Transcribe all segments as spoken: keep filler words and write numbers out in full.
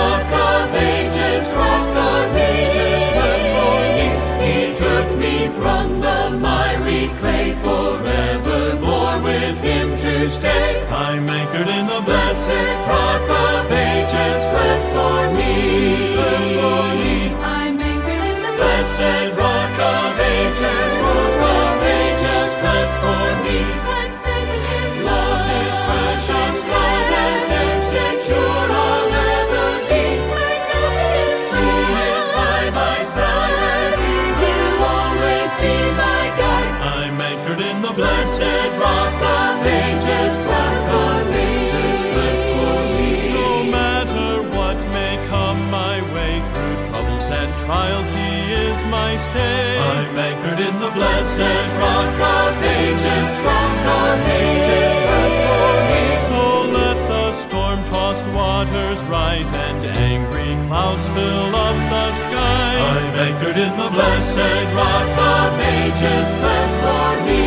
rock of ages, rock of ages, left for me. He took me from the miry clay, forevermore with him to stay. I'm anchored in the Blessed rock of ages, cleft for me. Cleft for me. I'm anchored in the Blessed rock of ages, rock of ages, cleft for me. I'm safe in his Love, his precious love, and then secure I'll ever be. I know he is He is by my side, and he will always be my guide. I'm anchored in the Blessed rock of ages, cleft for me. Cleft for me. No matter what may come my way, through troubles and trials he is my stay. I'm anchored in the Blessed rock of ages, rock of ages, cleft for me. So let the storm-tossed waters rise and angry clouds fill up the skies. I'm anchored in the Blessed rock of ages, cleft for me.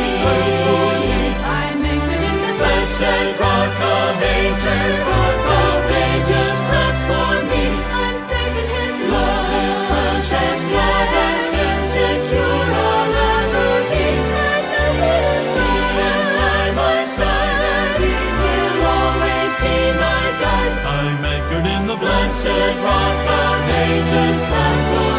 I'm anchored in the Blessed rock of ages, rock of ages, cleft for me. I'm safe in his Love, his precious love, and can secure I'll ever be. I know he is He is by my side, and he will always be my guide. I'm anchored in the Blessed rock of ages, cleft for